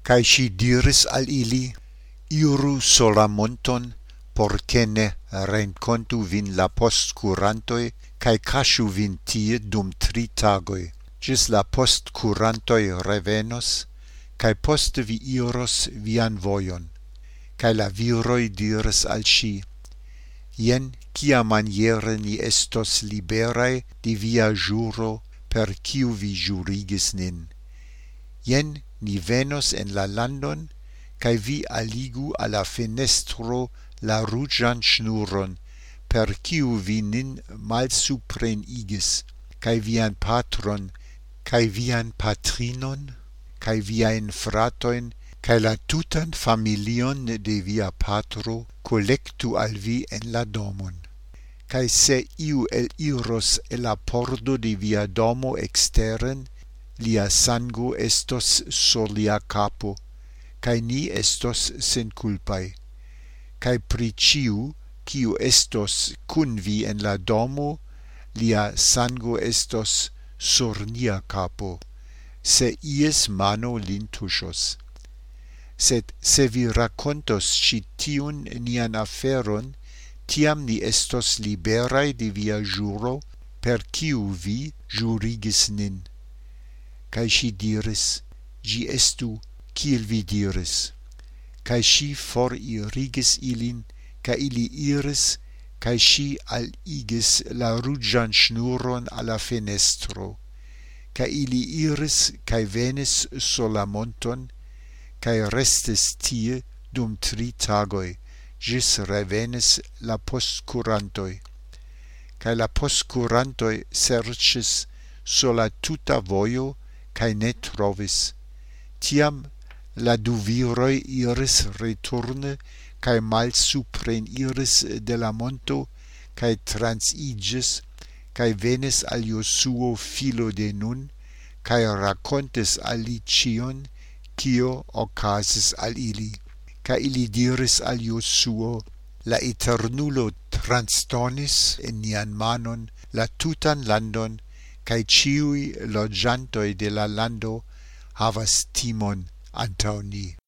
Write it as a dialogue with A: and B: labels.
A: Cae si diris al ili, iru sola monton, porce ne rencontu vin la postcurantoi, cae casciu vin tie dum 3 tagoi. Gis la postcurantoi revenos, cae post vi iros vian voion. Cae la viroi diris al si, jen cia maniere ni estos liberae di via juro per ciu vi jurigis nin. Jen ni venos en la landon, cae vi aligu alla fenestro la rugian schnuron, per ciu vi nin malsupren igis, cae vian patron, cae vian patrinon, cae viain fratoin, cae la tutan familion de via patro collectu al vi en la domon. Cae se iu iros el la pordo de via domo exteren, lia sango estos sur lia capo, cae ni estos sen culpae. Cae pri ciu, ciu estos cun vi en la domo, lia sango estos sur nia capo, se ies mano lin tuŝos. Sed se vi racontos citiun nian aferon, tiam ni estos liberae de via juro, per ciu vi jurigis nin. Cae si diris, gi estu, ciel vi diris. Cae si for irigis ilin, cae ili iris, cae si aligis la rugian schnuron alla fenestro. Cae ili iris, cae venis sur la monton, cae restis tie dum 3 tagoi, gis revenis la postcurantoi. Cae la postcurantoi sercis sur la tuta voio, cae ne trovis. Tiam la du viroi iris returne, cae malsupren iris de la monto, cae transigis, cae venis al Josuo filo de Nun, cae racontis al li cion, cio ocasis al ili. Cae ili diris al Josuo, la Eternulo transdonis in nian manon la tutan landon, cae ciui logiantoi de la lando havas timon antau ni.